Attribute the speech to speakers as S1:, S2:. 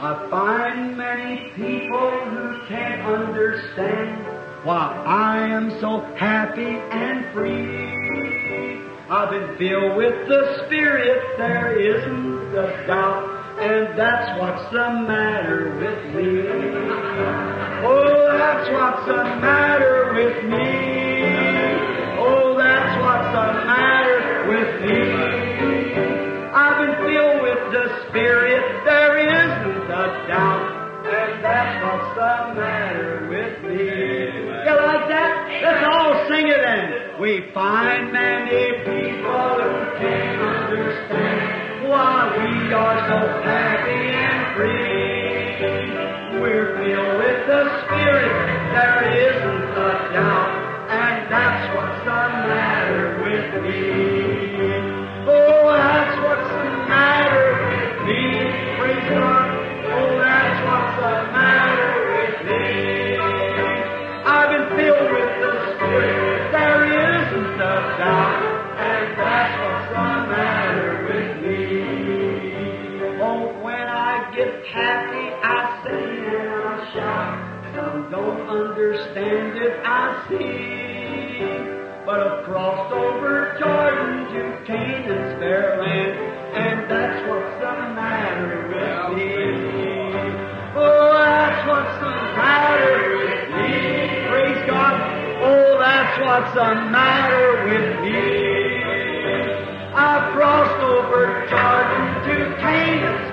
S1: I find many people who can't understand why I am so happy and free. I've been filled with the Spirit, there isn't a doubt, and that's what's the matter with me. Oh, that's what's the matter with me. Oh, that's what's the matter with me. I've been filled with the Spirit, there isn't a doubt, and that's what's the matter with me. You like that? Let's all sing it then. We find many people who can't understand why we are so happy and free. We're filled with the Spirit, there isn't a doubt, and that's what's the matter with me. Oh, that's what's the matter with me. Praise God. Oh, that's what's the matter with me. I've been filled with the Spirit, there isn't a doubt, and that's what's the matter with me. Oh, when I get happy, I sing and I shout. Some don't understand it, I see. But I've crossed over Jordan to Canaan's fair land, and that's what's the matter with me. Oh, that's what's the matter with me. Praise God. Oh, that's what's the matter with me. I've crossed over Jordan to Canaan's